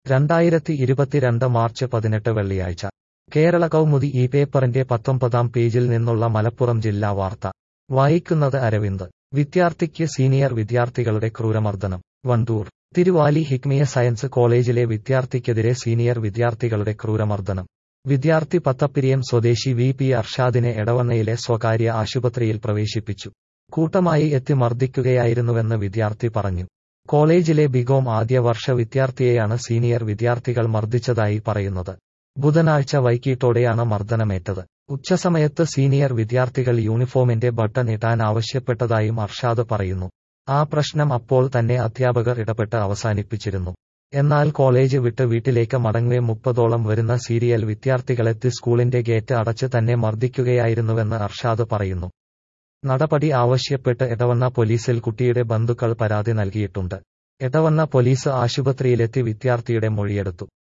2022 March 18 വെള്ളിയാഴ്ച കേരള കൗമുദി ഈ പേപ്പറിന്റെ 19-ാം പേജിൽ നിന്നുള്ള മലപ്പുറം ജില്ലാ വാർത്ത വായിക്കുന്നത് അരവിന്ദ്. വിദ്യാർത്ഥിക്ക് സീനിയർ വിദ്യാർത്ഥികളുടെ ക്രൂരമർദ്ദനം. വണ്ടൂർ. തിരുവാലി ഹിക്മിയ സയൻസ് കോളേജിലെ വിദ്യാർത്ഥിക്കെതിരെ സീനിയർ വിദ്യാർത്ഥികളുടെ ക്രൂരമർദ്ദനം. വിദ്യാർത്ഥി പത്തപ്പിരിയം സ്വദേശി VP അർഷാദിനെ എടവണ്ണയിലെ സ്വകാര്യ ആശുപത്രിയിൽ പ്രവേശിപ്പിച്ചു. കൂട്ടമായി എത്തി മർദ്ദിക്കുകയായിരുന്നുവെന്ന് വിദ്യാർത്ഥി പറഞ്ഞു. കോളേജിലെ ബികോം ആദ്യവർഷ വിദ്യാർത്ഥിയെയാണ് സീനിയർ വിദ്യാർത്ഥികൾ മർദ്ദിച്ചതായി പറയുന്നത്. ബുധനാഴ്ച വൈകിട്ടോടെയാണ് മർദ്ദനമേറ്റത്. ഉച്ചസമയത്ത് സീനിയർ വിദ്യാർത്ഥികൾ യൂണിഫോമിന്റെ ബട്ടൺ ഇടാൻ ആവശ്യപ്പെട്ടതായും അർഷാദ് പറയുന്നു. ആ പ്രശ്നം അപ്പോൾ തന്നെ അധ്യാപകർ ഇടപെട്ട് അവസാനിപ്പിച്ചിരുന്നു. എന്നാൽ കോളേജ് വിട്ട് വീട്ടിലേക്ക് മടങ്ങവെ 30ഓളം വരുന്ന സീരിയൽ വിദ്യാർത്ഥികളെത്തി സ്കൂളിന്റെ ഗേറ്റ് അടച്ച് തന്നെ മർദ്ദിക്കുകയായിരുന്നുവെന്ന് അർഷാദ് പറയുന്നു. നടപടി ആവശ്യപ്പെട്ട് എടവണ്ണ പോലീസിൽ കുട്ടിയുടെ ബന്ധുക്കൾ പരാതി നൽകിയിട്ടുണ്ട്. എടവണ്ണ പോലീസ് ആശുപത്രിയിലെത്തി വിദ്യാർത്ഥിയുടെ മൊഴിയെടുത്തു.